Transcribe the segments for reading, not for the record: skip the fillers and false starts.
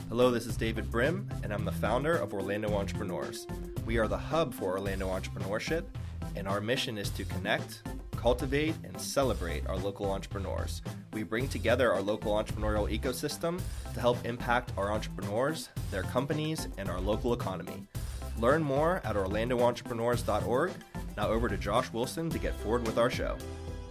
Hello, this is David Brim, and I'm the founder of Orlando Entrepreneurs. We are the hub for Orlando entrepreneurship, and our mission is to connect, cultivate, and celebrate our local entrepreneurs. We bring together our local entrepreneurial ecosystem to help impact our entrepreneurs, their companies, and our local economy. Learn more at orlandoentrepreneurs.org. Now over to Josh Wilson to get forward with our show.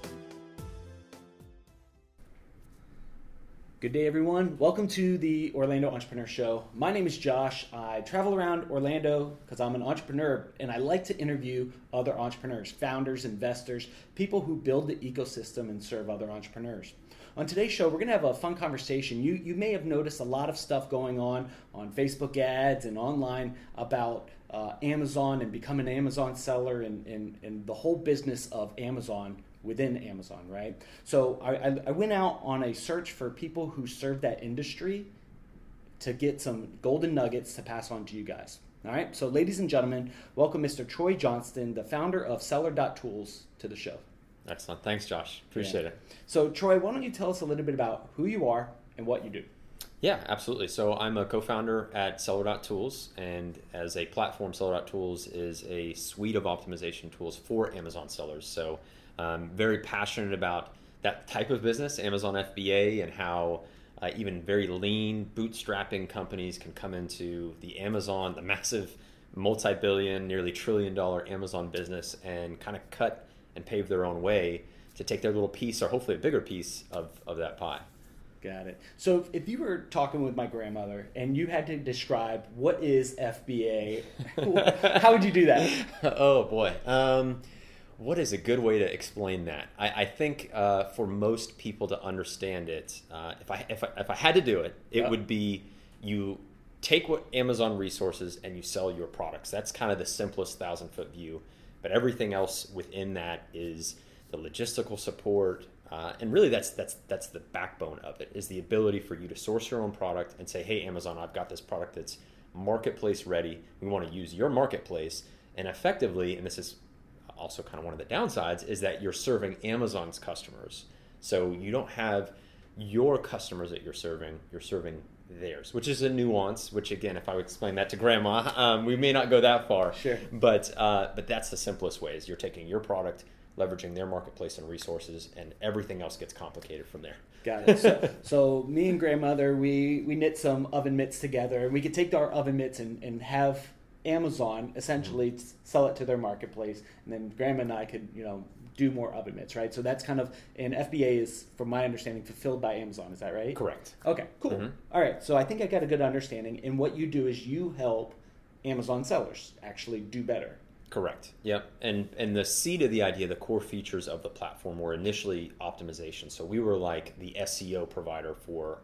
Good day, everyone. Welcome to the Orlando Entrepreneur Show. My name is Josh. I travel around Orlando because I'm an entrepreneur, and I like to interview other entrepreneurs, founders, investors, people who build the ecosystem and serve other entrepreneurs. On today's show, we're going to have a fun conversation. You may have noticed a lot of stuff going on Facebook ads and online about Amazon and becoming an Amazon seller and the whole business of Amazon within Amazon, right? So I went out on a search for people who serve that industry to get some golden nuggets to pass on to you guys. All right, so ladies and gentlemen, welcome Mr. Troy Johnston, the founder of Seller.tools, to the show. Excellent. Thanks, Josh. Appreciate it. So Troy, why don't you tell us a little bit about who you are and what you do? Yeah, absolutely. So I'm a co-founder at Seller.tools, and as a platform, Seller.tools is a suite of optimization tools for Amazon sellers. So I'm very passionate about that type of business, Amazon FBA, and how even very lean, bootstrapping companies can come into the massive multi-billion, nearly trillion-dollar Amazon business and kind of cut and pave their own way to take their little piece, or hopefully a bigger piece of that pie. Got it. So if you were talking with my grandmother and you had to describe what is FBA, how would you do that? Oh boy. What is a good way to explain that? I think for most people to understand it, if I had to do it, it would be you take what Amazon resources and you sell your products. That's kind of the simplest 1,000-foot view. But everything else within that is the logistical support, and really that's the backbone of it, is the ability for you to source your own product and say, hey, Amazon, I've got this product that's marketplace ready. We want to use your marketplace. And effectively, and this is also kind of one of the downsides, is that you're serving Amazon's customers. So you don't have your customers that you're serving theirs, which is a nuance, which again, if I would explain that to grandma, we may not go that far. Sure. But that's the simplest way, is you're taking your product, leveraging their marketplace and resources, and everything else gets complicated from there. Got it. So me and grandmother, we knit some oven mitts together, and we could take our oven mitts and have Amazon essentially sell it to their marketplace, and then grandma and I could, do more oven mitts, right? So that's kind of, and FBA is, from my understanding, fulfilled by Amazon. Is that right? Correct. Okay, cool. Mm-hmm. All right, so I think I got a good understanding. And what you do is you help Amazon sellers actually do better. Correct. Yep. And the seed of the idea, the core features of the platform were initially optimization. So we were like the SEO provider for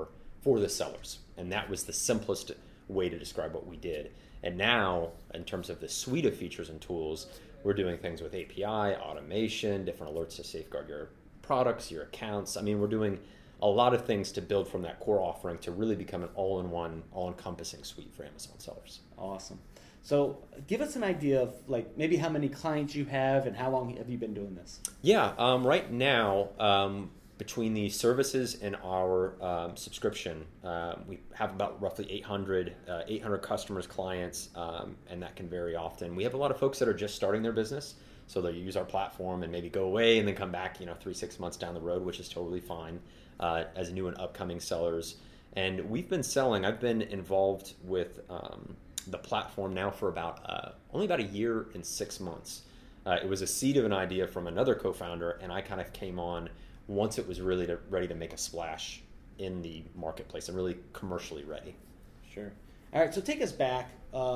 the sellers, and that was the simplest way to describe what we did. And now, in terms of the suite of features and tools, we're doing things with API, automation, different alerts to safeguard your products, your accounts. I mean, we're doing a lot of things to build from that core offering to really become an all-in-one, all-encompassing suite for Amazon sellers. Awesome. So give us an idea of maybe how many clients you have and how long have you been doing this? Yeah, right now, between the services and our subscription, we have about roughly 800 customers, clients, and that can vary often. We have a lot of folks that are just starting their business, so they'll use our platform and maybe go away and then come back 3-6 months down the road, which is totally fine, as new and upcoming sellers. And we've been selling. I've been involved with the platform now for only about a year and 6 months. It was a seed of an idea from another co-founder, and I kind of came on once it was really ready to make a splash in the marketplace and really commercially ready. Sure. All right, so take us back.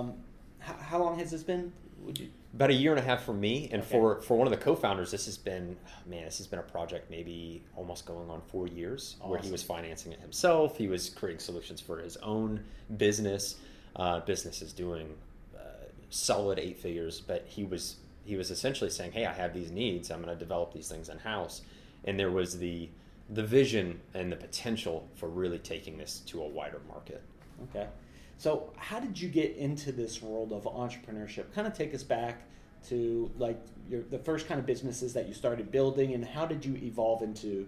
How long has this been? About a year and a half for me, and okay. for one of the co-founders, this has been a project maybe almost going on 4 years. Awesome. Where he was financing it himself. He was creating solutions for his own business. Business is doing solid 8 figures, but he was essentially saying, hey, I have these needs, I'm going to develop these things in-house. And there was the vision and the potential for really taking this to a wider market. Okay. So how did you get into this world of entrepreneurship? Kind of take us back to the first kind of businesses that you started building, and how did you evolve into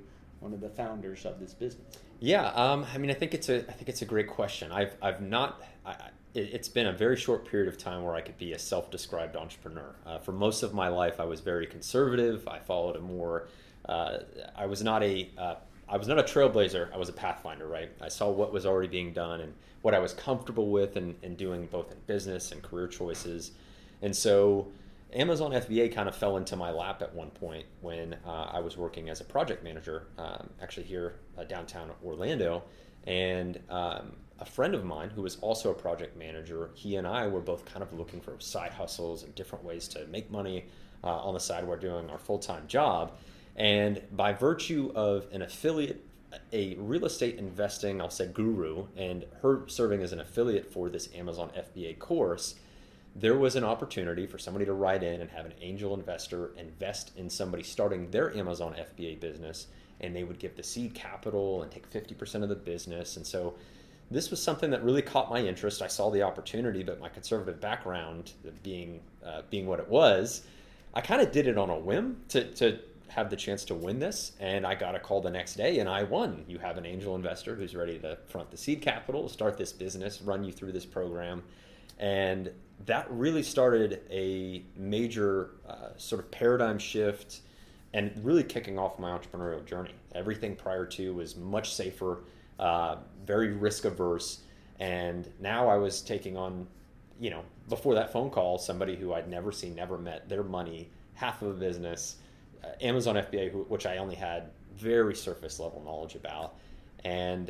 one of the founders of this business? Yeah, I mean, I think it's a great question. It's been a very short period of time where I could be a self-described entrepreneur. For most of my life, I was very conservative. I followed a more, I was not a trailblazer. I was a pathfinder, right? I saw what was already being done and what I was comfortable with and doing both in business and career choices. And so Amazon FBA kind of fell into my lap at one point when I was working as a project manager, actually here downtown Orlando. And a friend of mine who was also a project manager, he and I were both kind of looking for side hustles and different ways to make money on the side while doing our full-time job. And by virtue of an affiliate, a real estate investing, I'll say guru, and her serving as an affiliate for this Amazon FBA course, there was an opportunity for somebody to write in and have an angel investor invest in somebody starting their Amazon FBA business, and they would give the seed capital and take 50% of the business. And so this was something that really caught my interest. I saw the opportunity, but my conservative background being what it was, I kind of did it on a whim to have the chance to win this, and I got a call the next day and I won. You have an angel investor who's ready to front the seed capital, start this business, run you through this program. And that really started a major sort of paradigm shift and really kicking off my entrepreneurial journey. Everything prior to was much safer, very risk averse. And now I was taking on, before that phone call, somebody who I'd never seen, never met, their money, half of a business, Amazon FBA, which I only had very surface level knowledge about. And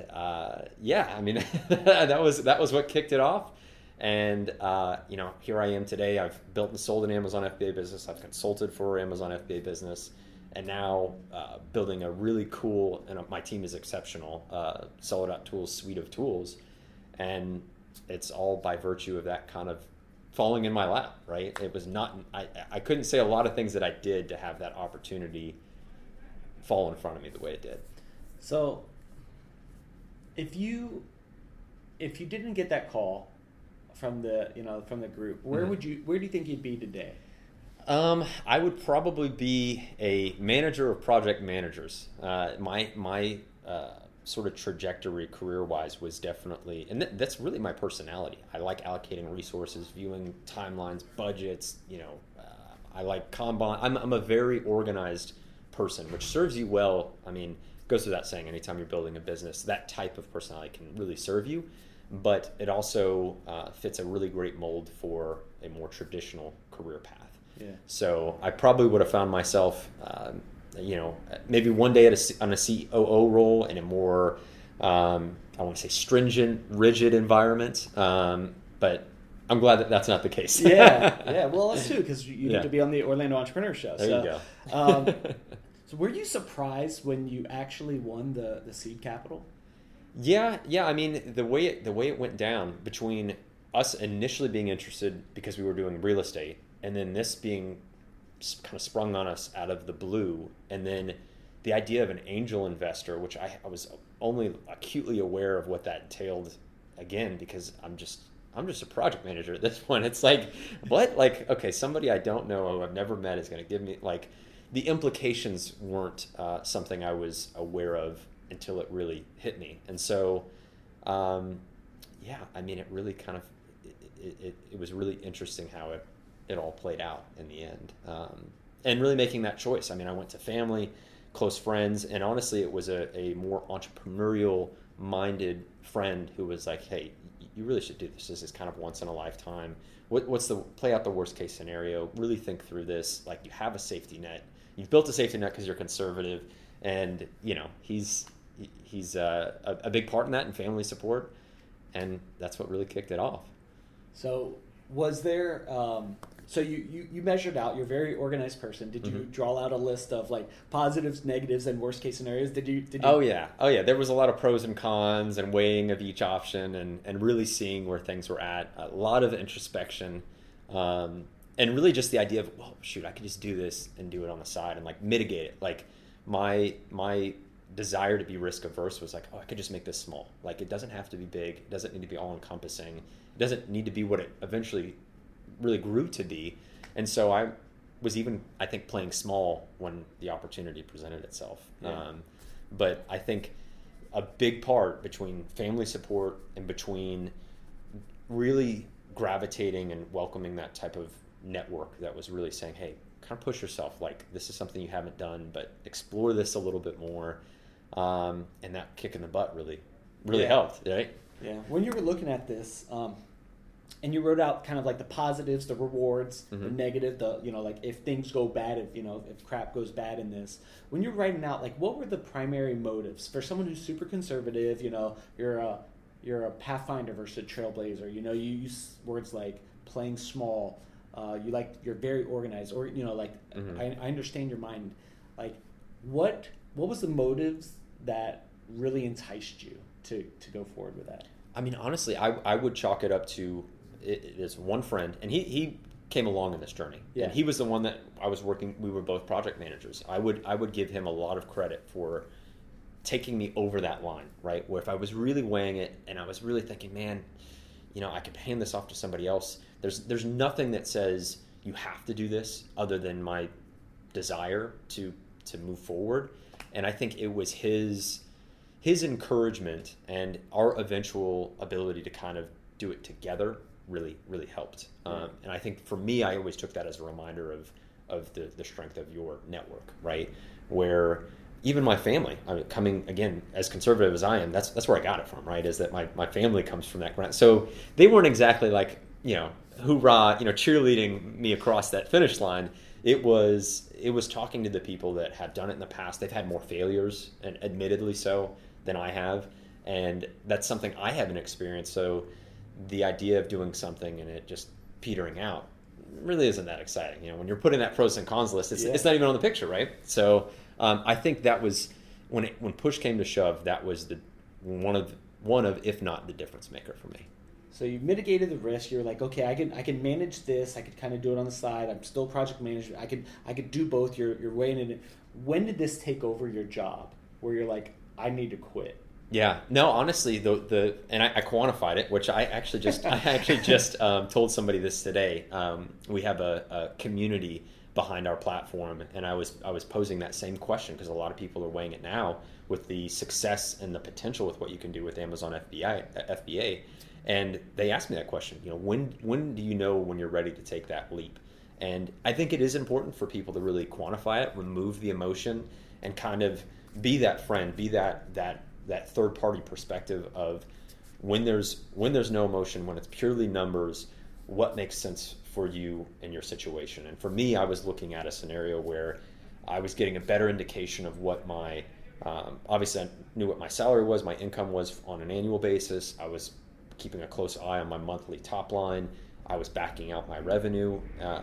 that was what kicked it off. And, here I am today. I've built and sold an Amazon FBA business. I've consulted for Amazon FBA business. And now building a really cool, and my team is exceptional, Seller.Tools suite of tools. And it's all by virtue of that kind of falling in my lap, right? It was not, I couldn't say a lot of things that I did to have that opportunity fall in front of me the way it did. So if you didn't get that call from the group, where do you think you'd be today? I would probably be a manager of project managers. My sort of trajectory career-wise was definitely, and that's really my personality. I like allocating resources, viewing timelines, budgets. I like Kanban. I'm a very organized person, which serves you well. I mean, it goes without saying, anytime you're building a business, that type of personality can really serve you. But it also fits a really great mold for a more traditional career path. Yeah. So I probably would have found myself, maybe one day on a COO role in a more, I want to say stringent, rigid environment. But I'm glad that's not the case. Yeah. Well, that's true, because you need to be on the Orlando Entrepreneur Show. There you go. So were you surprised when you actually won the seed capital? Yeah. I mean, the way it went down between us initially being interested because we were doing real estate, and then this being kind of sprung on us out of the blue, and then the idea of an angel investor, which I was only acutely aware of what that entailed, again, because I'm just a project manager at this point. It's like, what? Like, okay, somebody I don't know or I've never met is going to give me, like, the implications weren't something I was aware of until it really hit me. And so, I mean, it really kind of, it was really interesting how it all played out in the end. And really making that choice. I mean, I went to family, close friends, and honestly, it was a more entrepreneurial minded friend who was like, hey, you really should do this. This is kind of once in a lifetime. Play out the worst case scenario, really think through this. Like, you have a safety net. You've built a safety net because you're conservative, and he's a big part in that, and family support, and that's what really kicked it off. So was there so you measured out, you're a very organized person. Did you draw out a list of like positives, negatives, and worst case scenarios? Did you Oh yeah. There was a lot of pros and cons and weighing of each option and really seeing where things were at. A lot of introspection, and really just the idea of, well, shoot, I could just do this and do it on the side and like mitigate it. Like my desire to be risk averse was like, oh, I could just make this small. Like, it doesn't have to be big. It doesn't need to be all encompassing. It doesn't need to be what it eventually really grew to be. And so I was even, I think, playing small when the opportunity presented itself. Yeah. But I think a big part between family support and between really gravitating and welcoming that type of network that was really saying, hey, kind of push yourself, like this is something you haven't done, but explore this a little bit more. And that kick in the butt really helped, right? Yeah. When you were looking at this, and you wrote out kind of like the positives, the rewards, the negative, like if things go bad, if crap goes bad in this, when you're writing out, like what were the primary motives for someone who's super conservative? You're a Pathfinder versus a Trailblazer. You use words like playing small. You're very organized, or I understand your mind. Like, what was the motives that really enticed you to go forward with that? I mean, honestly, I would chalk it up to it is one friend, and he came along in this journey. Yeah. And he was the one that I was working. We were both project managers. I would give him a lot of credit for taking me over that line, right? Where if I was really weighing it and I was really thinking, man, I could hand this off to somebody else. There's nothing that says you have to do this other than my desire to move forward. And I think it was his encouragement and our eventual ability to kind of do it together really, really helped. And I think for me, I always took that as a reminder of the strength of your network, right? Where even my family, I mean, coming again as conservative as I am, that's where I got it from, right? Is that my family comes from that ground. So they weren't exactly like, hoorah, cheerleading me across that finish line. It was talking to the people that have done it in the past. They've had more failures, and admittedly so, than I have, and that's something I haven't experienced. So the idea of doing something and it just petering out really isn't that exciting. When you're putting that pros and cons list, it's not even on the picture, right? So I think that was when push came to shove, that was the one of if not the difference maker for me. So you mitigated the risk. You're like, okay, I can manage this. I could kind of do it on the side. I'm still project manager. I could do both. You're weighing it. When did this take over your job? Where you're like, I need to quit. Yeah. No, honestly, and I quantified it, which I actually just told somebody this today. We have a community behind our platform, and I was posing that same question because a lot of people are weighing it now with the success and the potential with what you can do with Amazon FBA. And they asked me that question, when do you know when you're ready to take that leap? And I think it is important for people to really quantify it, remove the emotion, and kind of be that friend, be that third party perspective of when there's no emotion, when it's purely numbers, what makes sense for you in your situation. And for me, I was looking at a scenario where I was getting a better indication of what my obviously I knew what my salary was, my income was on an annual basis. I was keeping a close eye on my monthly top line. I was backing out my revenue,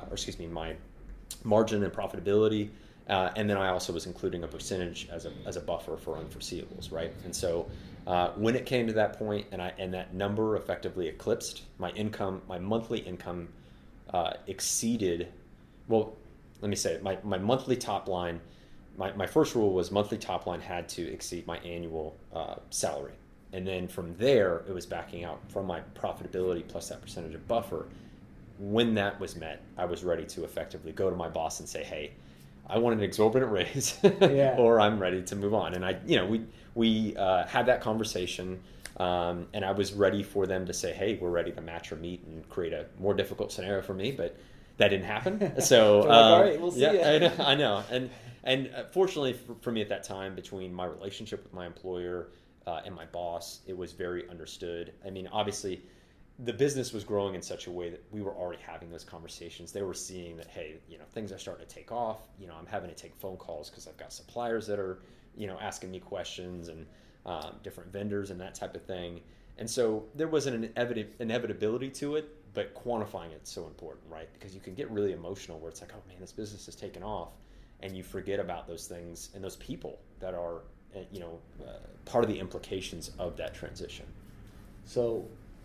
my margin and profitability. And then I also was including a percentage as a buffer for unforeseeables, right? And so when it came to that point, and that number effectively eclipsed my income, my monthly income exceeded. Well, let me say it, my monthly top line. My first rule was monthly top line had to exceed my annual salary, and then from there it was backing out from my profitability plus that percentage of buffer. When that was met, I was ready to effectively go to my boss and say, hey, I want an exorbitant raise, or I'm ready to move on. And we had that conversation, and I was ready for them to say, "Hey, we're ready to match or meet and create a more difficult scenario for me." But that didn't happen. So like, all right, we'll see. Yeah, I know. And fortunately for me at that time, between my relationship with my employer and my boss, it was very understood. I mean, obviously, the business was growing in such a way that we were already having those conversations. They were seeing that, hey, things are starting to take off. I'm having to take phone calls because I've got suppliers that are, asking me questions, and different vendors and that type of thing. And so there was an inevitability to it, but quantifying it's so important, right? Because you can get really emotional where it's like, oh man, this business has taken off, and you forget about those things and those people that are, part of the implications of that transition. So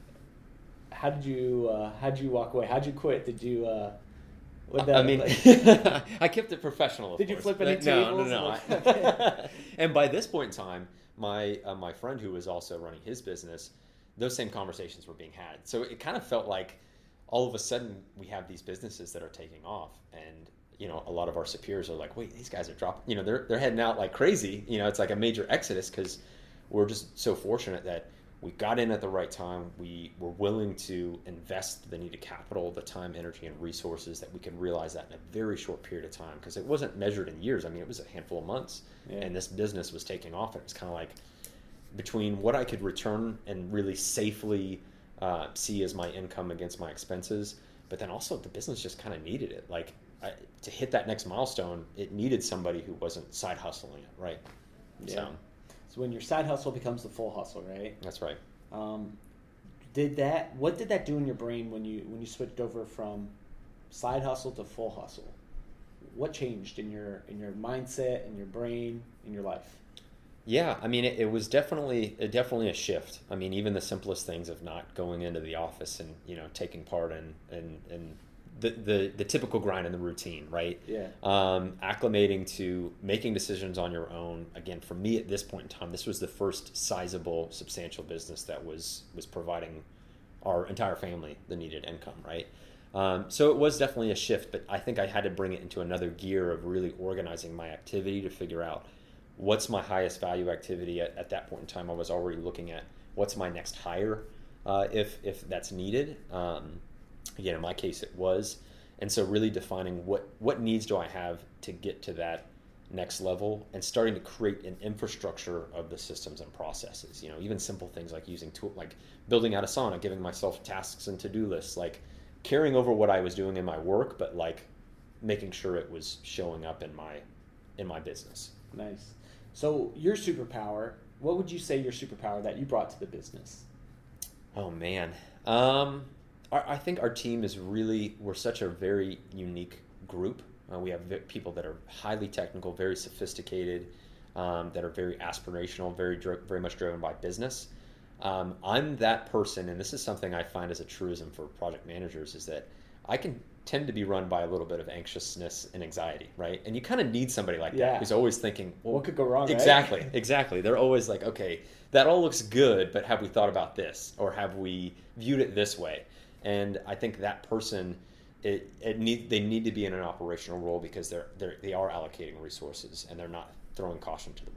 how did you walk away? How did you quit? Did you I kept it professional. Did you flip any tables? No. And by this point in time, my friend who was also running his business, those same conversations were being had. So it kind of felt like all of a sudden we have these businesses that are taking off, and a lot of our superiors are like, wait, these guys are dropping, they're heading out like crazy. It's like a major exodus because we're just so fortunate that we got in at the right time. We were willing to invest the needed capital, the time, energy, and resources that we could realize that in a very short period of time, because it wasn't measured in years. I mean, it was a handful of months, and this business was taking off. And it was kind of like between what I could return and really safely see as my income against my expenses, but then also the business just kind of needed it. Like to hit that next milestone, it needed somebody who wasn't side hustling it, right? Yeah. So when your side hustle becomes the full hustle, right? That's right. What did that do in your brain when you switched over from side hustle to full hustle? What changed in your mindset, in your brain, in your life? Yeah, I mean, it was definitely a shift. I mean, even the simplest things of not going into the office and taking part in the typical grind and the routine, right? Yeah. Acclimating to making decisions on your own. Again, for me at this point in time, this was the first sizable, substantial business that was providing our entire family the needed income, right? So it was definitely a shift, but I think I had to bring it into another gear of really organizing my activity to figure out what's my highest value activity. At that point in time, I was already looking at what's my next hire if that's needed. Again, in my case, it was. And so really defining what needs do I have to get to that next level and starting to create an infrastructure of the systems and processes. Even simple things like using like building out Asana, giving myself tasks and to-do lists, like carrying over what I was doing in my work, but like making sure it was showing up in my business. Nice. So your superpower, what would you say your superpower that you brought to the business? Oh, man. I think our team we're such a very unique group. We have people that are highly technical, very sophisticated, that are very aspirational, very much driven by business. I'm that person, and this is something I find as a truism for project managers, is that I can tend to be run by a little bit of anxiousness and anxiety, right? And you kind of need somebody like that who's always thinking, well, what could go wrong? Exactly, right? Exactly. They're always like, okay, that all looks good, but have we thought about this, or have we viewed it this way? And I think that person, they need to be in an operational role because they are allocating resources and they're not throwing caution to the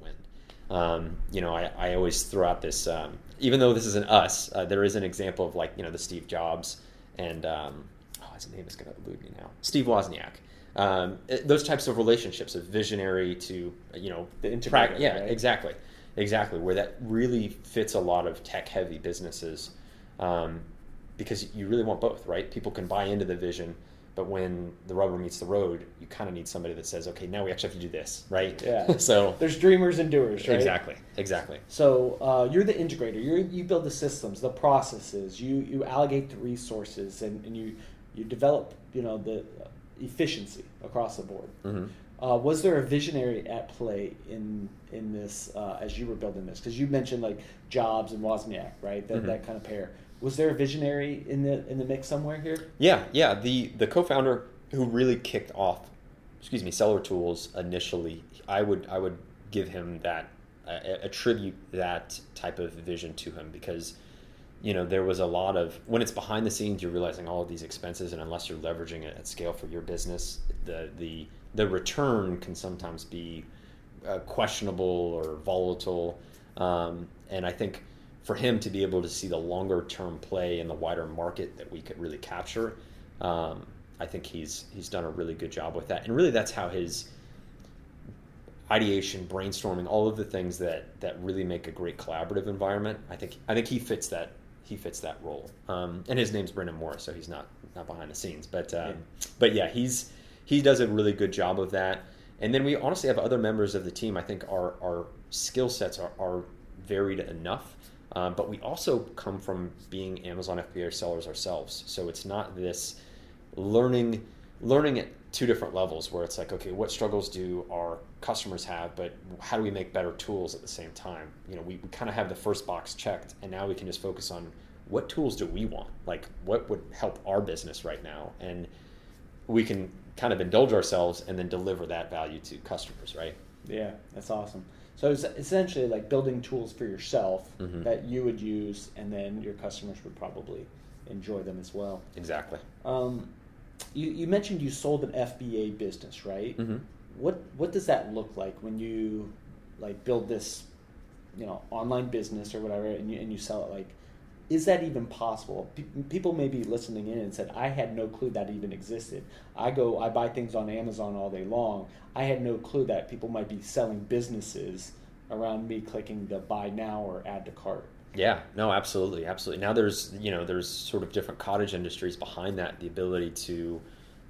wind. I always throw out this, even though this isn't us, there is an example of like the Steve Jobs and his name is going to elude me now, Steve Wozniak. Those types of relationships, of visionary to the integrator. Yeah, right? Exactly, where that really fits a lot of tech-heavy businesses. Because you really want both, right? People can buy into the vision, but when the rubber meets the road, you kind of need somebody that says, okay, now we actually have to do this, right? Yeah. So there's dreamers and doers, right? Exactly. So you're the integrator. You build the systems, the processes. You allocate the resources, and you develop the efficiency across the board. Mm-hmm. Was there a visionary at play in this as you were building this? Because you mentioned like Jobs and Wozniak, right? That kind of pair. Was there a visionary in the mix somewhere here? Yeah. The co-founder who really kicked off, Seller Tools initially, I would give him that, attribute that type of vision to him because, there was a lot of, when it's behind the scenes, you're realizing all of these expenses, and unless you're leveraging it at scale for your business, the return can sometimes be questionable or volatile, and I think for him to be able to see the longer term play in the wider market that we could really capture, I think he's done a really good job with that. And really that's how his ideation, brainstorming, all of the things that really make a great collaborative environment, I think he fits that role. And his name's Brendan Morris, so he's not behind the scenes. But yeah, he does a really good job of that. And then we honestly have other members of the team. I think our skill sets are varied enough. But we also come from being Amazon FBA sellers ourselves. So it's not this learning at two different levels where it's like, okay, what struggles do our customers have, but how do we make better tools at the same time? We kind of have the first box checked, and now we can just focus on what tools do we want? Like what would help our business right now? And we can kind of indulge ourselves and then deliver that value to customers, right? Yeah, that's awesome. So it's essentially like building tools for yourself mm-hmm. that you would use, and then your customers would probably enjoy them as well. Exactly. you mentioned you sold an FBA business, right? Mm-hmm. What does that look like when you like build this, online business or whatever, and you sell it? Like, is that even possible? People may be listening in and said, I had no clue that even existed. I buy things on Amazon all day long. I had no clue that people might be selling businesses around me clicking the buy now or add to cart. Yeah, no, absolutely. Now there's sort of different cottage industries behind that, the ability to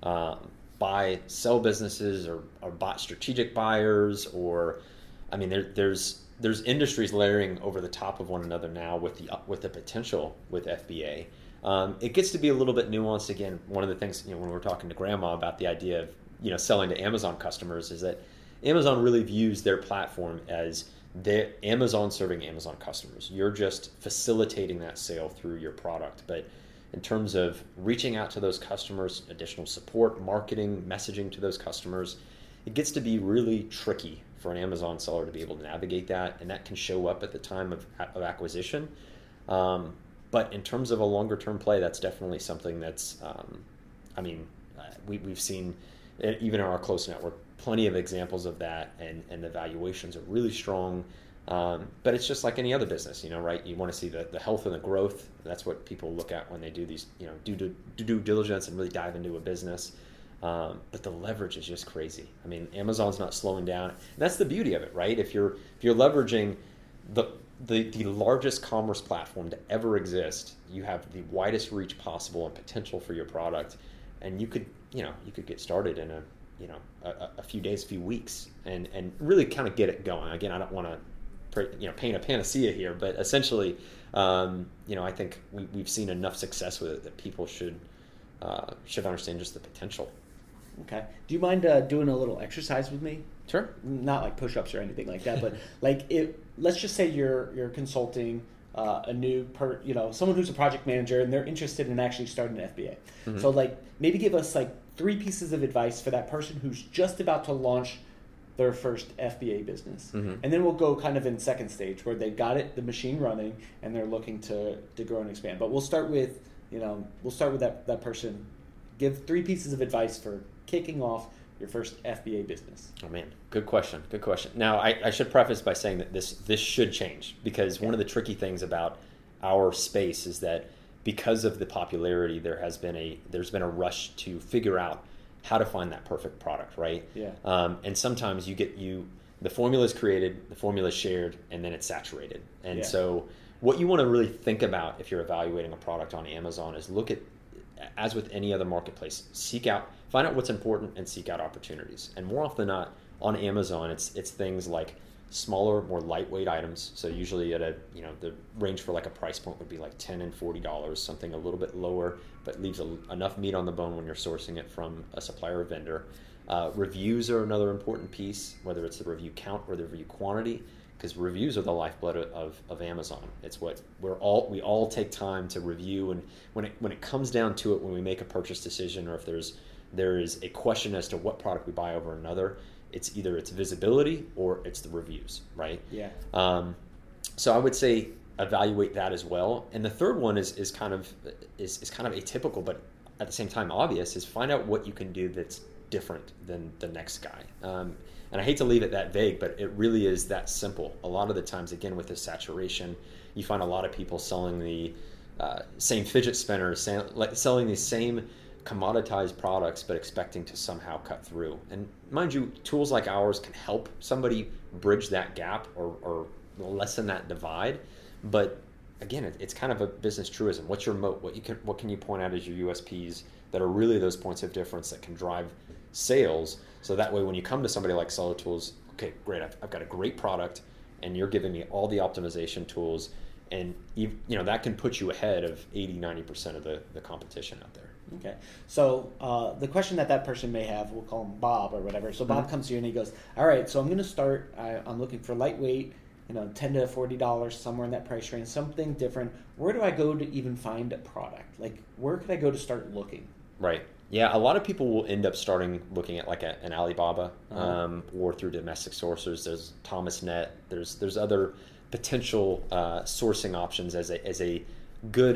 sell businesses or buy strategic buyers, or, I mean, there's industries layering over the top of one another now with the potential with FBA. It gets to be a little bit nuanced. Again, one of the things, when we're talking to Grandma about the idea of, selling to Amazon customers, is that Amazon really views their platform as Amazon serving Amazon customers. You're just facilitating that sale through your product. But in terms of reaching out to those customers, additional support, marketing, messaging to those customers, it gets to be really tricky for an Amazon seller to be able to navigate that, and that can show up at the time of acquisition. But in terms of a longer term play, that's definitely something that's, we've seen, even in our close network, plenty of examples of that, and the valuations are really strong. But it's just like any other business, right? You want to see the health and the growth. That's what people look at when they do these, do due diligence and really dive into a business. But the leverage is just crazy. I mean, Amazon's not slowing down. And that's the beauty of it, right? If you're leveraging the largest commerce platform to ever exist, you have the widest reach possible and potential for your product, and you could get started in a few days, few weeks, and really kind of get it going. Again, I don't want to paint a panacea here, but essentially, I think we've seen enough success with it that people should understand just the potential. Okay. Do you mind doing a little exercise with me? Sure. Not like push-ups or anything like that, but let's just say you're consulting a new someone who's a project manager, and they're interested in actually starting an FBA. Mm-hmm. So maybe give us 3 pieces of advice for that person who's just about to launch their first FBA business. Mm-hmm. And then we'll go kind of in second stage where they got the machine running, and they're looking to grow and expand. But we'll start with that person. Give 3 pieces of advice for kicking off your first FBA business. Oh man, good question. Now, I should preface by saying that this should change, because one of the tricky things about our space is that because of the popularity, there's been a rush to figure out how to find that perfect product, right? Yeah. And sometimes the formula is created, the formula is shared, and then it's saturated. And so what you want to really think about if you're evaluating a product on Amazon is look at, as with any other marketplace, find out what's important and seek out opportunities. And more often than not, on Amazon, it's things like smaller, more lightweight items. So usually at the range for a price point would be $10 and $40, something a little bit lower, but leaves enough meat on the bone when you're sourcing it from a supplier or vendor. Reviews are another important piece, whether it's the review count or the review quantity, because reviews are the lifeblood of Amazon. It's what we all take time to review, and when it comes down to it, when we make a purchase decision, or if there is a question as to what product we buy over another, it's either its visibility or it's the reviews, right? Yeah. So I would say evaluate that as well. And the third one is kind of atypical, but at the same time obvious, is find out what you can do that's different than the next guy. And I hate to leave it that vague, but it really is that simple. A lot of the times, again, with this saturation, you find a lot of people selling the same fidget spinners, selling these same commoditized products, but expecting to somehow cut through. And mind you, tools like ours can help somebody bridge that gap or lessen that divide. But again, it's kind of a business truism. What's your moat? What can you point out as your USPs that are really those points of difference that can drive sales? So that way, when you come to somebody like Seller Tools, okay, great, I've got a great product, and you're giving me all the optimization tools, and that can put you ahead of 80-90% of the competition out there. Okay, so the question that person may have, we'll call him Bob or whatever. So Bob comes to you and he goes, all right, so I'm going to start, I'm looking for lightweight, $10 to $40, somewhere in that price range, something different. Where do I go to even find a product? Where could I go to start looking? Right. Yeah, a lot of people will end up looking at an Alibaba or through domestic sources. There's ThomasNet. There's other potential sourcing options as a good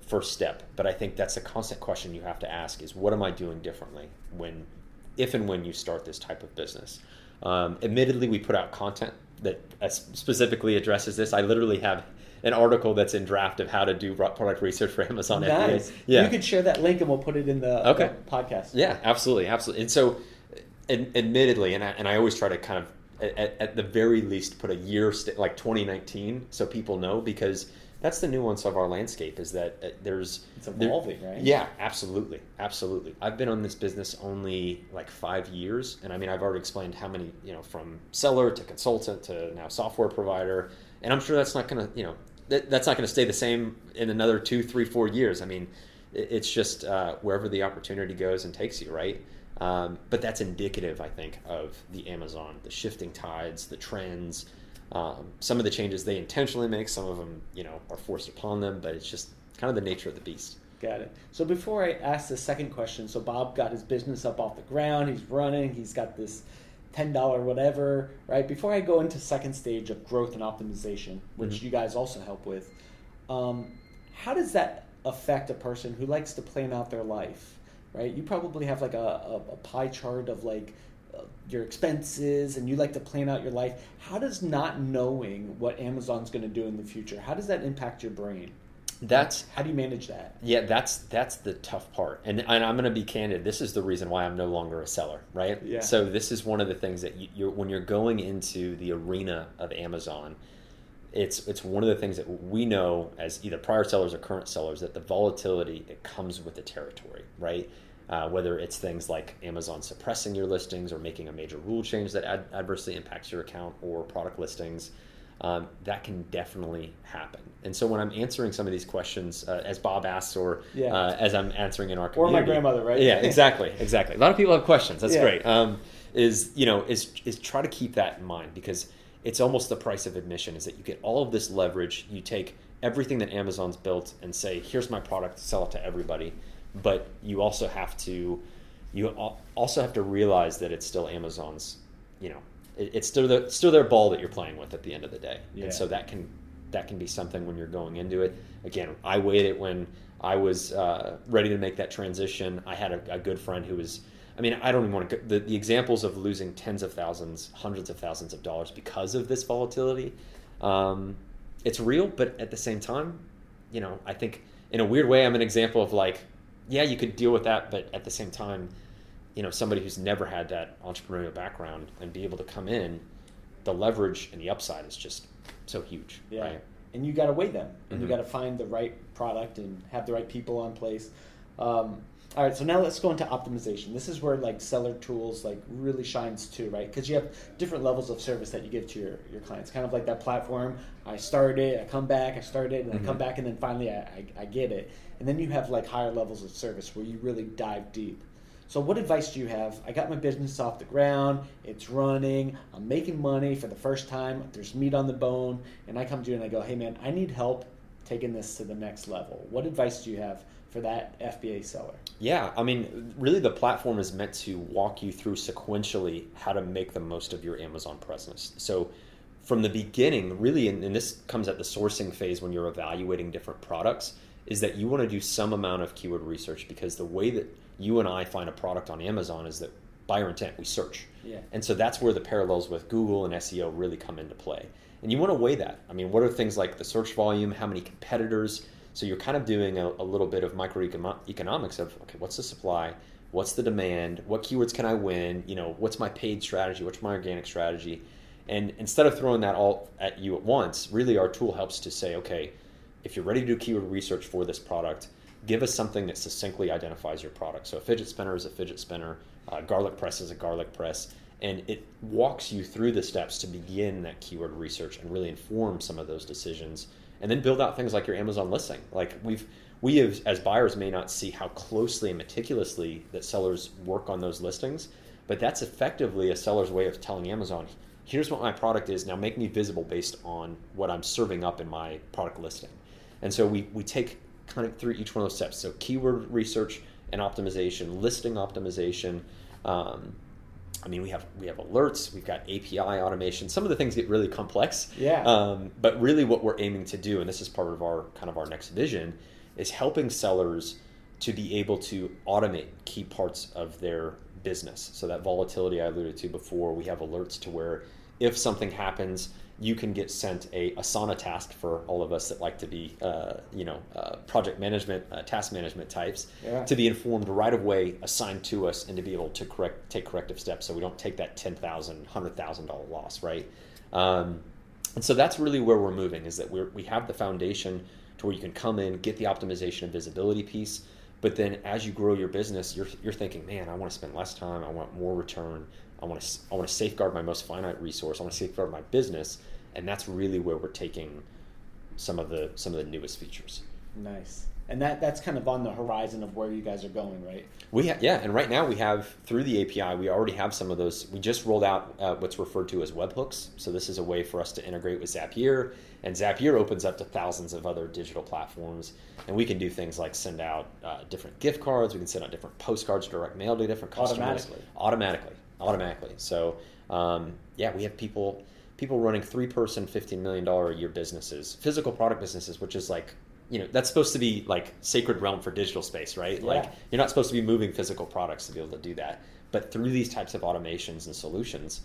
first step, but I think that's a constant question you have to ask is, what am I doing differently if and when you start this type of business? Admittedly, we put out content that specifically addresses this. I literally have an article that's in draft of how to do product research for Amazon Nice. FBA. Yeah. You could share that link and we'll put it in the podcast. Yeah, absolutely. And so, admittedly, and I always try to kind of, at the very least, put a year, like 2019, so people know, because that's the nuance of our landscape, is that it's evolving, right? Yeah, absolutely. I've been on this business only like 5 years, and I mean, I've already explained how many, from seller to consultant to now software provider, and I'm sure that's not going to, that's not going to stay the same in another 2, 3, 4 years. I mean, it's just wherever the opportunity goes and takes you, right? But that's indicative, I think, of the Amazon, the shifting tides, the trends. Some of the changes they intentionally make, some of them, are forced upon them, but it's just kind of the nature of the beast. Got it. So before I ask the second question, so Bob got his business up off the ground, he's running, he's got this $10 whatever, right? Before I go into second stage of growth and optimization, which you guys also help with, how does that affect a person who likes to plan out their life, right? You probably have like a pie chart of like your expenses, and you like to plan out your life. How does not knowing what Amazon's going to do in the future, how does that impact your brain? How do you manage that? Yeah, that's the tough part. And I'm going to be candid. This is the reason why I'm no longer a seller, right? Yeah. So this is one of the things that when you're going into the arena of Amazon, it's one of the things that we know as either prior sellers or current sellers, that the volatility, it comes with the territory, right? Whether it's things like Amazon suppressing your listings or making a major rule change that adversely impacts your account or product listings, that can definitely happen. And so when I'm answering some of these questions, as Bob asks, or as I'm answering in our community, or my grandmother, right? Yeah, exactly. A lot of people have questions. That's great. Is try to keep that in mind, because it's almost the price of admission, is that you get all of this leverage. You take everything that Amazon's built and say, here's my product, sell it to everybody. But you also have to realize that it's still Amazon's, it's still their ball that you're playing with at the end of the day. Yeah. And so that can be something when you're going into it. Again, I weighed it when I was ready to make that transition. I had a good friend who was, I don't even want to, the examples of losing tens of thousands, hundreds of thousands of dollars because of this volatility, it's real, but at the same time, I think in a weird way, I'm an example of like, yeah, you could deal with that, but at the same time, somebody who's never had that entrepreneurial background and be able to come in, the leverage and the upside is just so huge. Yeah. Right? And you got to weigh them, and you got to find the right product and have the right people on place. All right, so now let's go into optimization. This is where like seller tools like really shines too, right? Because you have different levels of service that you give to your clients. Kind of like that platform. I start it, I come back, I start it, and I come back, and then finally I get it. And then you have like higher levels of service where you really dive deep. So what advice do you have? I got my business off the ground, it's running, I'm making money for the first time, there's meat on the bone, and I come to you and I go, hey man, I need help taking this to the next level. What advice do you have for that FBA seller? Yeah, really the platform is meant to walk you through sequentially how to make the most of your Amazon presence. So from the beginning, really, and this comes at the sourcing phase when you're evaluating different products, is that you want to do some amount of keyword research, because the way that you and I find a product on Amazon is that buyer intent, we search. Yeah. And so that's where the parallels with Google and SEO really come into play. And you want to weigh that. What are things like the search volume, how many competitors? So you're kind of doing a little bit of microeconomics of, okay, what's the supply? What's the demand? What keywords can I win? What's my paid strategy? What's my organic strategy? And instead of throwing that all at you at once, really our tool helps to say, okay, if you're ready to do keyword research for this product, give us something that succinctly identifies your product. So a fidget spinner is a fidget spinner, garlic press is a garlic press, and it walks you through the steps to begin that keyword research and really inform some of those decisions, and then build out things like your Amazon listing. Like we have, as buyers, may not see how closely and meticulously that sellers work on those listings, but that's effectively a seller's way of telling Amazon, here's what my product is, now make me visible based on what I'm serving up in my product listing. And so we take kind of through each one of those steps. So keyword research and optimization, listing optimization. We have alerts, we've got API automation. Some of the things get really complex. Yeah. But really what we're aiming to do, and this is part of our next vision, is helping sellers to be able to automate key parts of their business. So that volatility I alluded to before, we have alerts to where if something happens, you can get sent a Asana task for all of us that like to be, project management, task management types, to be informed right away, assigned to us, and to be able to take corrective steps so we don't take that $10,000, $100,000 loss, right? And so that's really where we're moving, is that we have the foundation to where you can come in, get the optimization and visibility piece, but then as you grow your business, you're thinking, man, I want to spend less time, I want more return, I want to safeguard my most finite resource, I want to safeguard my business, and that's really where we're taking some of the newest features. Nice. And that's kind of on the horizon of where you guys are going, right? And right now we have, through the API, we already have some of those. We just rolled out what's referred to as webhooks. So this is a way for us to integrate with Zapier, and Zapier opens up to thousands of other digital platforms, and we can do things like send out different gift cards, we can send out different postcards, direct mail to different customers. Automatically. So we have people running 3-person, $15 million a year businesses, physical product businesses, which is like, that's supposed to be like sacred realm for digital space, right? Yeah. Like you're not supposed to be moving physical products to be able to do that. But through these types of automations and solutions,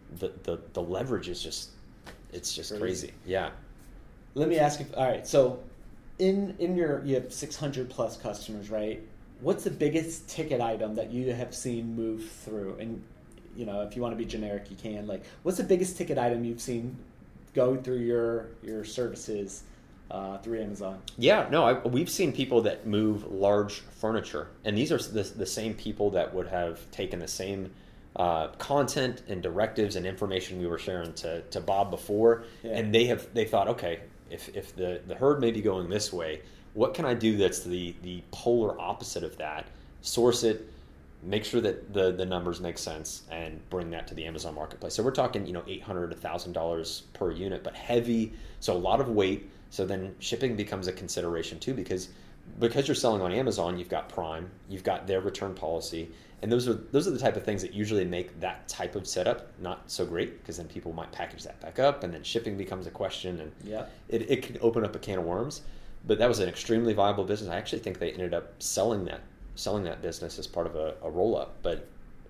the leverage is just crazy. Yeah. Let me ask you, all right, so in you have 600 plus customers, right? What's the biggest ticket item that you have seen move through? And if you want to be generic, you can. Like, what's the biggest ticket item you've seen go through your services through Amazon? We've seen people that move large furniture, and these are the same people that would have taken the same content and directives and information we were sharing to Bob before, and they thought, okay, if the herd may be going this way, what can I do that's the polar opposite of that? Source it, make sure that the numbers make sense, and bring that to the Amazon marketplace. So we're talking, $800 to $1,000 per unit, but heavy, so a lot of weight. So then shipping becomes a consideration too, because you're selling on Amazon, you've got Prime, you've got their return policy, and those are the type of things that usually make that type of setup not so great, because then people might package that back up, and then shipping becomes a question, and it can open up a can of worms. But that was an extremely viable business. I actually think they ended up selling that business as part of a roll-up, but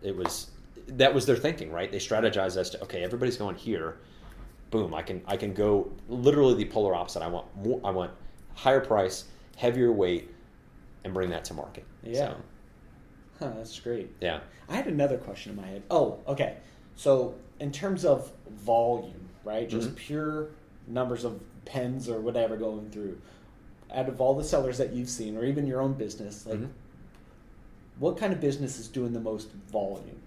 that was their thinking, right? They strategized as to, okay, everybody's going here, boom, I can go literally the polar opposite. I want higher price, heavier weight, and bring that to market. Yeah. That's great. Yeah. I had another question in my head. Oh, okay. So in terms of volume, right? Just pure numbers of pens or whatever going through. Out of all the sellers that you've seen, or even your own business, like what kind of business is doing the most volume?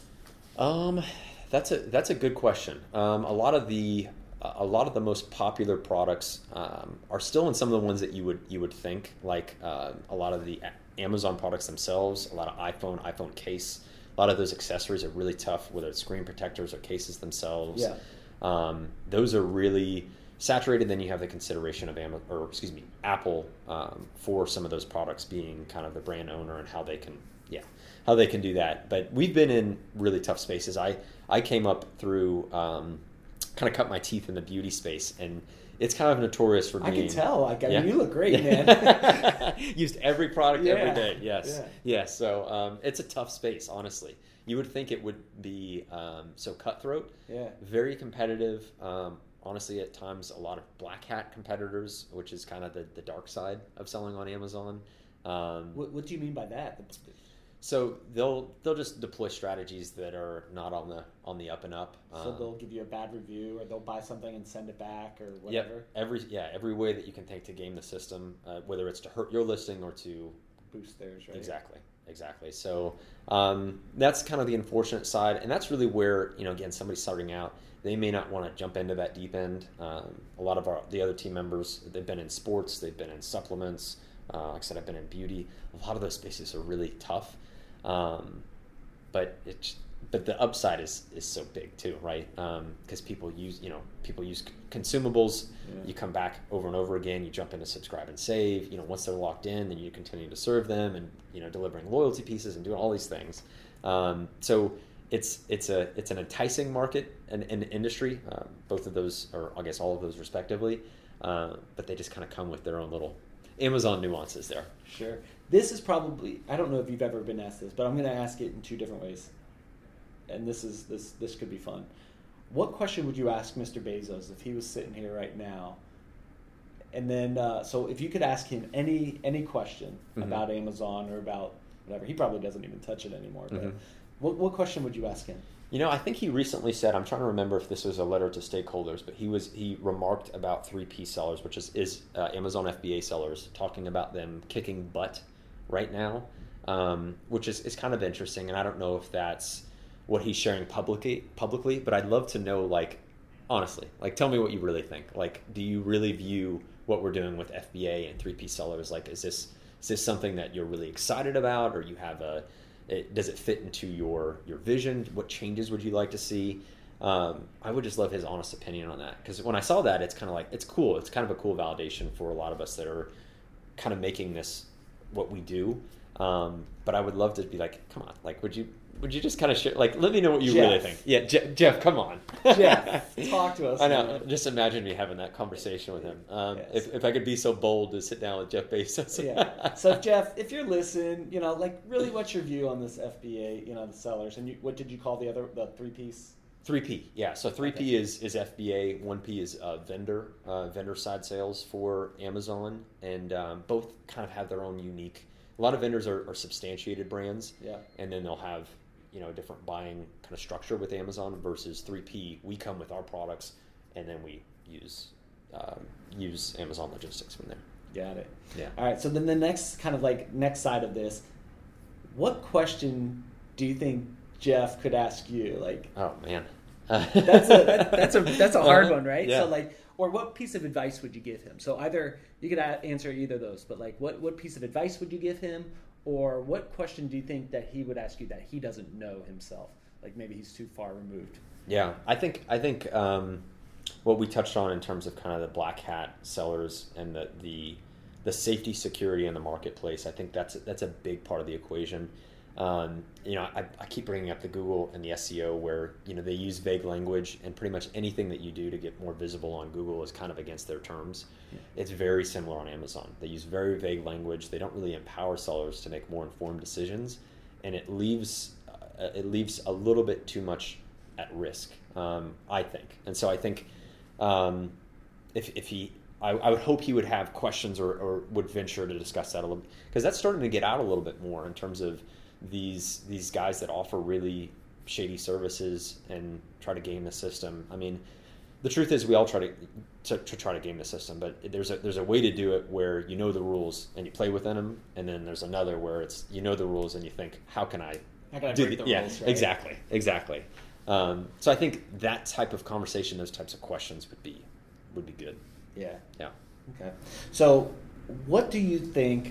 That's a good question. A lot of the most popular products are still in some of the ones that you would think, like a lot of the Amazon products themselves, a lot of iPhone case. A lot of those accessories are really tough, whether it's screen protectors or cases themselves. Yeah. Those are really saturated. Then you have the consideration of Apple for some of those products being kind of the brand owner and how they can do that. But we've been in really tough spaces. I came up through kind of cut my teeth in the beauty space, and it's kind of notorious for being... I can tell. I mean, you look great, man. Used every product every day. Yes. Yeah. So it's a tough space, honestly. You would think it would be so cutthroat. Yeah. Very competitive. Honestly, at times, a lot of black hat competitors, which is kind of the dark side of selling on Amazon. What do you mean by that? So they'll just deploy strategies that are not on the up and up. So they'll give you a bad review, or they'll buy something and send it back, or whatever. Every way that you can think to game the system, whether it's to hurt your listing or to boost theirs, right? Exactly. So that's kind of the unfortunate side, and that's really where, again, somebody starting out, they may not want to jump into that deep end. A lot of the other team members, they've been in sports, they've been in supplements. Like I said, I've been in beauty. A lot of those spaces are really tough. But the upside is so big too, right? Because people use consumables. Yeah. You come back over and over again. You jump into subscribe and save. Once they're locked in, then you continue to serve them, and delivering loyalty pieces and doing all these things. So it's an enticing market and industry. Both of those, or I guess all of those respectively. But they just kind of come with their own little Amazon nuances there. Sure. This is probably, I don't know if you've ever been asked this, but I'm going to ask it in two different ways. And this could be fun. What question would you ask Mr. Bezos if he was sitting here right now? And then, so if you could ask him any question about Amazon or about whatever, he probably doesn't even touch it anymore. But what question would you ask him? You know, I think he recently said, I'm trying to remember if this was a letter to stakeholders, but he remarked about 3P sellers, which is Amazon FBA sellers, talking about them kicking butt right now, which is kind of interesting. And I don't know if that's what he's sharing publicly, but I'd love to know, like, honestly, like, tell me what you really think. Like, do you really view what we're doing with FBA and 3P sellers? Like, is this something that you're really excited about, or you have does it fit into your vision? What changes would you like to see? I would just love his honest opinion on that, because when I saw that, it's kind of like, it's cool. It's kind of a cool validation for a lot of us that are kind of making this what we do. But I would love to be like, come on, like, would you just kind of share, like, let me know what you really think. Yeah, Jeff, come on. Jeff, talk to us. I know. Man. Just imagine me having that conversation with him. Yes. If I could be so bold to sit down with Jeff Bezos. Yeah. So Jeff, if you're listening, like, really, what's your view on this FBA, the sellers, and what did you call the 3Ps? 3P, yeah. So 3P is FBA, 1P is vendor side sales for Amazon, and both kind of have their own unique. A lot of vendors are substantiated brands, and then they'll have a different buying kind of structure with Amazon versus 3P. We come with our products, and then we use Amazon logistics from there. Got it. Yeah. All right. So then the next side of this, what question do you think Jeff could ask you? Like, oh man, that's a hard one, right? Yeah. So like, or what piece of advice would you give him? So either you could answer either of those, but like, what piece of advice would you give him, or what question do you think that he would ask you that he doesn't know himself? Like, maybe he's too far removed. Yeah, I think what we touched on in terms of kind of the black hat sellers and the safety security in the marketplace, I think that's a big part of the equation. I keep bringing up the Google and the SEO where, they use vague language, and pretty much anything that you do to get more visible on Google is kind of against their terms. Yeah. It's very similar on Amazon. They use very vague language. They don't really empower sellers to make more informed decisions, and it leaves a little bit too much at risk, I think. And so I think I would hope he would have questions or would venture to discuss that a little bit, because that's starting to get out a little bit more in terms of these guys that offer really shady services and try to game the system. I mean, the truth is we all try to game the system, but there's a way to do it where the rules and you play within them, and then there's another where it's the rules and you think, how can I break the rules? Right? Exactly. So I think that type of conversation, those types of questions would be good. Yeah. Okay. So what do you think?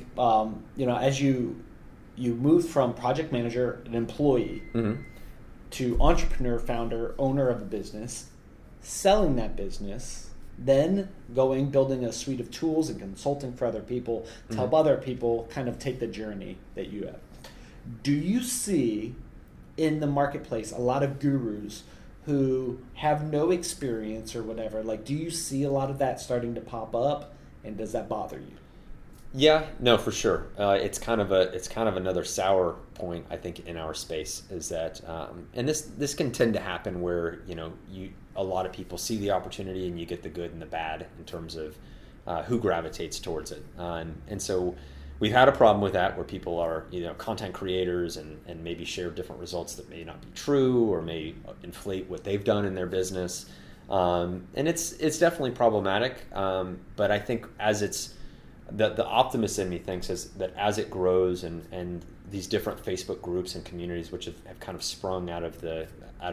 As you moved from project manager, an employee, to entrepreneur, founder, owner of a business, selling that business, then building a suite of tools and consulting for other people to help other people kind of take the journey that you have. Do you see in the marketplace a lot of gurus who have no experience or whatever? Like, do you see a lot of that starting to pop up, and does that bother you? Yeah, no, for sure. It's kind of another sour point, I think, in our space, is that, and this can tend to happen where a lot of people see the opportunity and you get the good and the bad in terms of who gravitates towards it, and so we've had a problem with that where people are content creators and maybe share different results that may not be true or may inflate what they've done in their business, and it's definitely problematic. But I think as it's the optimist in me thinks is that as it grows and these different Facebook groups and communities which have kind of sprung out of the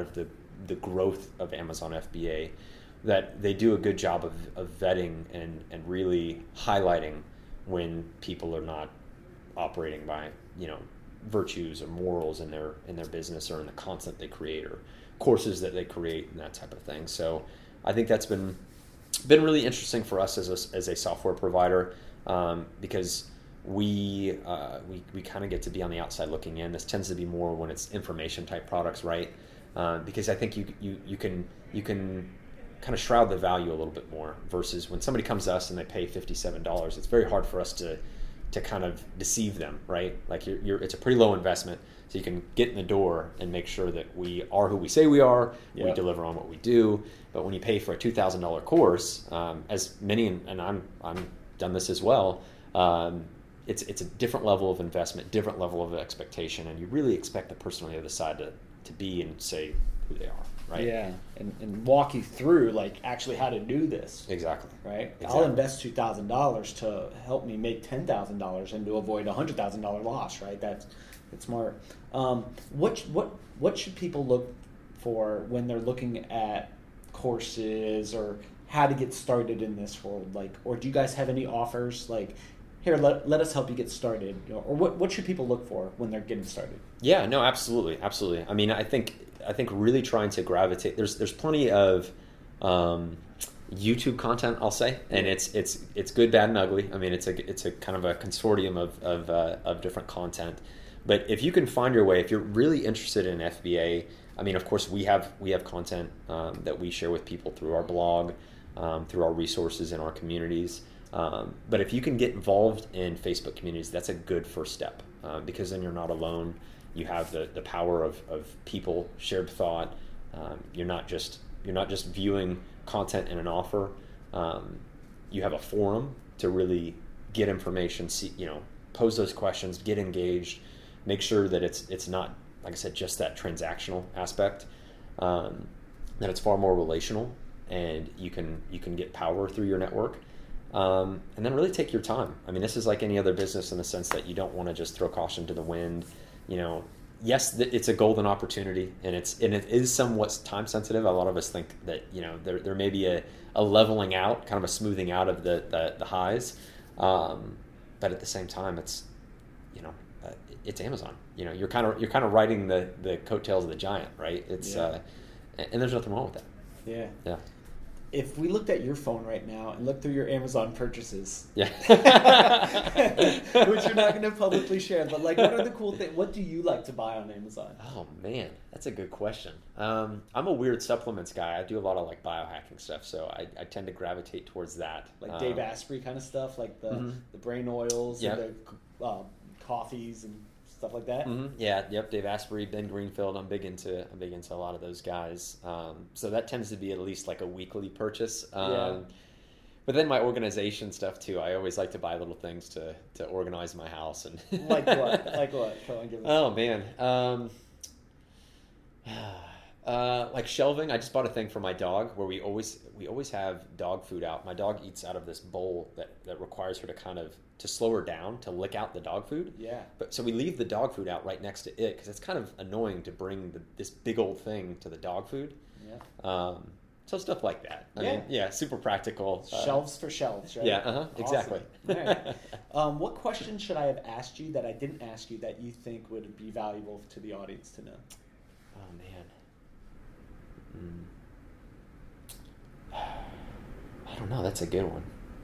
growth of Amazon FBA, that they do a good job of vetting and really highlighting when people are not operating by virtues or morals in their business or in the content they create or courses that they create and that type of thing. So I think that's been really interesting for us as a software provider. Because we kind of get to be on the outside looking in. This tends to be more when it's information type products, right? Because I think you can kind of shroud the value a little bit more, versus when somebody comes to us and they pay $57, it's very hard for us to kind of deceive them, right? Like it's a pretty low investment, so you can get in the door and make sure that we are who we say we are. Yep. We deliver on what we do. But when you pay for a $2,000 course, as many, and I'm done this as well, it's a different level of investment, different level of expectation, and you really expect the person on the other side to be and say who they are. Right. Yeah, and walk you through like actually how to do this. Exactly. Right. Exactly. I'll invest $2,000 to help me make $10,000 and to avoid $100,000 loss. Right. That's smart. What should people look for when they're looking at courses or how to get started in this world? Like, or do you guys have any offers? Like, here, let us help you get started. Or what should people look for when they're getting started? Yeah. No. Absolutely. Absolutely. I mean, I think really trying to gravitate. There's plenty of YouTube content, I'll say, and it's good, bad, and ugly. I mean, it's a kind of a consortium of different content. But if you can find your way, if you're really interested in FBA, I mean, of course, we have content that we share with people through our blog, through our resources in our communities. But if you can get involved in Facebook communities, that's a good first step, because then you're not alone. You have the power of people, shared thought. You're not just viewing content in an offer. You have a forum to really get information, pose those questions, get engaged, make sure that it's not, like I said, just that transactional aspect, that it's far more relational, and you can get power through your network. And then really take your time. I mean, this is like any other business in the sense that you don't want to just throw caution to the wind. Yes, it's a golden opportunity, and it is somewhat time sensitive. A lot of us think that there may be a leveling out, kind of a smoothing out of the highs, but at the same time, it's Amazon. You're kind of riding the coattails of the giant, right? It's and there's nothing wrong with that. Yeah. Yeah. If we looked at your phone right now and looked through your Amazon purchases, yeah, which you're not going to publicly share, but like, what are the cool things? What do you like to buy on Amazon? Oh man, that's a good question. I'm a weird supplements guy. I do a lot of like biohacking stuff, so I tend to gravitate towards that. Like Dave Asprey kind of stuff, like the brain oils, yep. and the coffees and stuff like that. Mm-hmm. Yeah, yep. Dave Asprey, Ben Greenfield. I'm big into a lot of those guys. So that tends to be at least like a weekly purchase. But then my organization stuff too. I always like to buy little things to organize my house and like what? Like what? Come on, give us oh man. Like shelving. I just bought a thing for my dog where we always have dog food out. My dog eats out of this bowl that requires her to slow her down to lick out the dog food. Yeah. But so we leave the dog food out right next to it because it's kind of annoying to bring this big old thing to the dog food. Yeah. So stuff like that. I mean, super practical. Shelves for shelves, right? Yeah. Awesome. Exactly. All right. What question should I have asked you that I didn't ask you that you think would be valuable to the audience to know? Oh man. I don't know. That's a good one.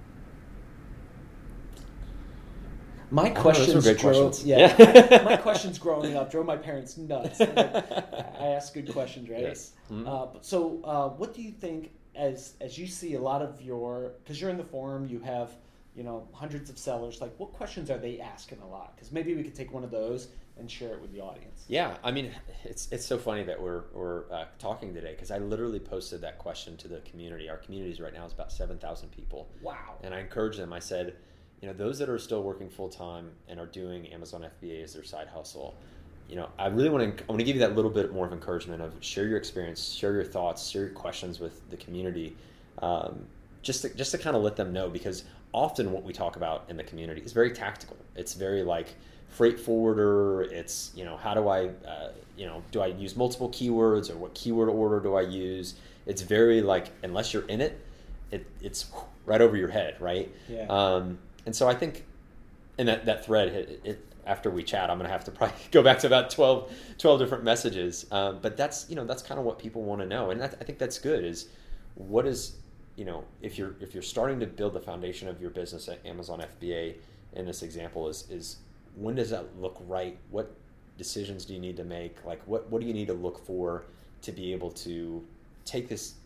My questions my questions growing up drove my parents nuts. I ask good questions, right? Yes. Mm-hmm. So what do you think as you see a lot of because you're in the forum, you have hundreds of sellers. Like, what questions are they asking a lot? Because maybe we could take one of those and share it with the audience. Yeah, I mean, it's so funny that we're talking today because I literally posted that question to the community. Our community right now is about 7,000 people. Wow. And I encouraged them. I said, those that are still working full time and are doing Amazon FBA as their side hustle, I really want to give you that little bit more of encouragement of share your experience, share your thoughts, share your questions with the community, just to kind of let them know, because often what we talk about in the community is very tactical. It's very like freight forwarder. It's, how do I, do I use multiple keywords, or what keyword order do I use? It's very like, unless you're in it, it's right over your head, right? Yeah. And so I think in that thread, after we chat, I'm going to have to probably go back to about 12 different messages. But that's kind of what people want to know. And I think that's good is what is, if you're starting to build the foundation of your business at Amazon FBA, in this example is when does that look right? What decisions do you need to make? Like what do you need to look for to be able to take this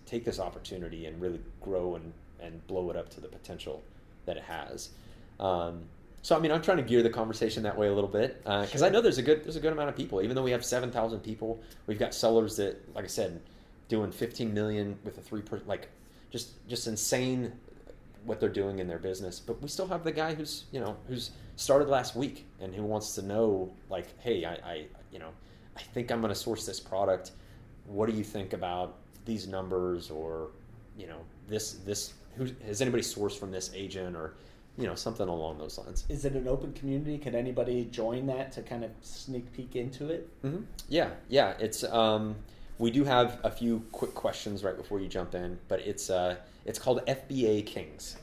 take this opportunity and really grow and blow it up to the potential that it has. So I mean, I'm trying to gear the conversation that way a little bit because I know there's a good amount of people. Even though we have 7,000 people, we've got sellers that, like I said, doing 15 million with a 3%, like just insane what they're doing in their business. But we still have the guy who's started last week and who wants to know, like, hey, I think I'm going to source this product. What do you think about these numbers, or this? Who has anybody sourced from this agent, or something along those lines? Is it an open community? Can anybody join that to kind of sneak peek into it? Mm-hmm. Yeah. It's we do have a few quick questions right before you jump in, but it's called FBA Kings.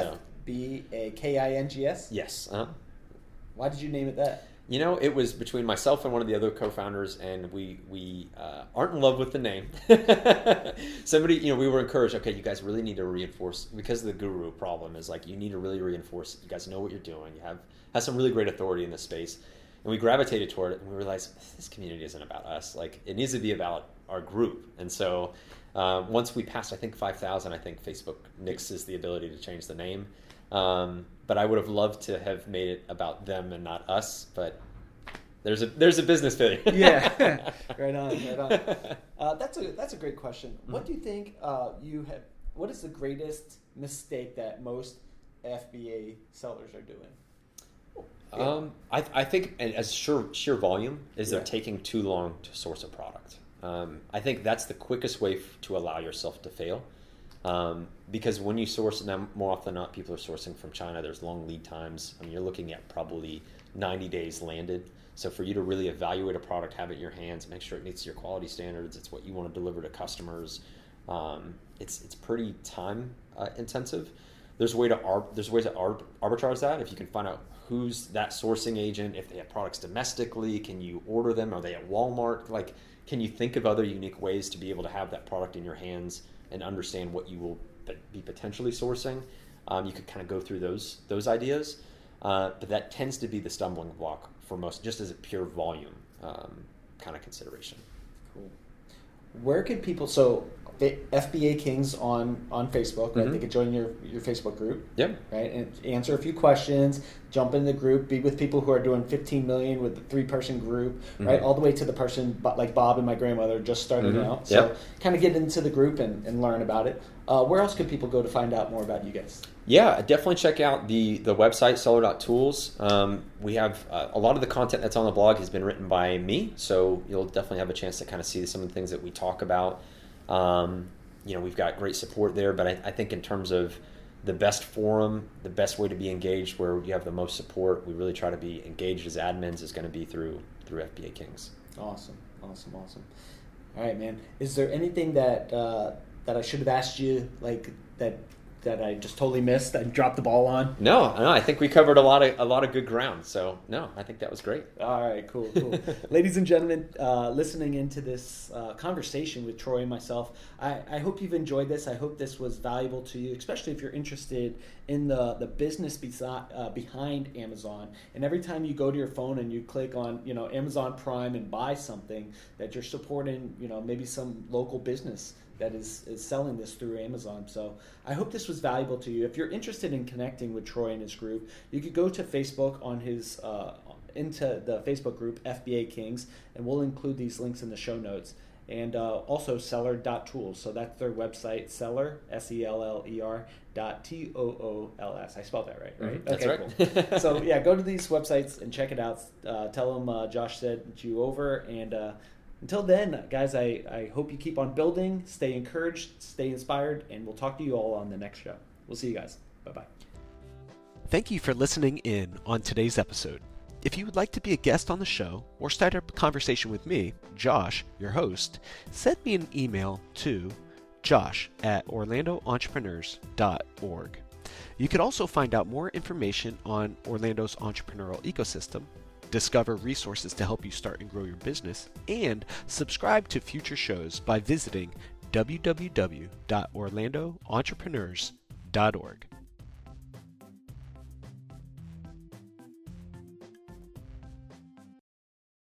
FBA Yes. Why did you name it that? It was between myself and one of the other co-founders, and we aren't in love with the name. Somebody, we were encouraged, okay, you guys really need to reinforce, because the guru problem is, like, you need to really reinforce, you guys know what you're doing, you have some really great authority in this space. And we gravitated toward it, and we realized, this community isn't about us. Like, it needs to be about our group. And so once we passed, I think, 5,000, I think Facebook nixes the ability to change the name. But I would have loved to have made it about them and not us. But there's a business failure. Yeah, right on. That's a great question. Mm-hmm. What do you think what is the greatest mistake that most FBA sellers are doing? I think, as sheer volume is, they're taking too long to source a product. I think that's the quickest way to allow yourself to fail. Because when you source them, more often than not, people are sourcing from China. There's long lead times. I mean, you're looking at probably 90 days landed. So for you to really evaluate a product, have it in your hands, make sure it meets your quality standards, it's what you want to deliver to customers. It's pretty time intensive. There's ways to arbitrage that. If you can find out who's that sourcing agent, if they have products domestically, can you order them? Are they at Walmart? Like, can you think of other unique ways to be able to have that product in your hands and understand what you will be potentially sourcing? You could kind of go through those ideas, but that tends to be the stumbling block for most, just as a pure volume kind of consideration. Cool. Where could people? So FBA Kings on Facebook, right? Mm-hmm. They could join your Facebook group, yep, right, and answer a few questions. Jump in the group, be with people who are doing 15 million with a 3-person group, mm-hmm. right, all the way to the person like Bob and my grandmother just starting mm-hmm. out. So yep. kind of get into the group and learn about it. Where else could people go to find out more about you guys? Yeah, definitely check out the website, seller.tools. We have a lot of the content that's on the blog has been written by me, so you'll definitely have a chance to kind of see some of the things that we talk about. We've got great support there, but I think in terms of the best forum, the best way to be engaged, where you have the most support, we really try to be engaged as admins, is going to be through FBA Kings. Awesome. All right, man. Is there anything that I should have asked you, like that I just totally missed, I dropped the ball on? No, I think we covered a lot of good ground. So no, I think that was great. All right, cool. Ladies and gentlemen, listening into this conversation with Troy and myself, I hope you've enjoyed this. I hope this was valuable to you, especially if you're interested in the business behind Amazon. And every time you go to your phone and you click on Amazon Prime and buy something, that you're supporting maybe some local business that is selling this through Amazon. So I hope this was valuable to you. If you're interested in connecting with Troy and his group, you could go to Facebook on his into the Facebook group FBA Kings, and we'll include these links in the show notes. And also seller.tools. So that's their website, seller, SELLER .TOOLS. I spelled that right? Mm-hmm. That's okay, right. Cool. So yeah, go to these websites and check it out. Tell them Josh said you over, and until then, guys, I hope you keep on building, stay encouraged, stay inspired, and we'll talk to you all on the next show. We'll see you guys. Bye-bye. Thank you for listening in on today's episode. If you would like to be a guest on the show or start a conversation with me, Josh, your host, send me an email to josh@orlandoentrepreneurs.org. You could also find out more information on Orlando's entrepreneurial ecosystem, discover resources to help you start and grow your business, and subscribe to future shows by visiting www.orlandoentrepreneurs.org.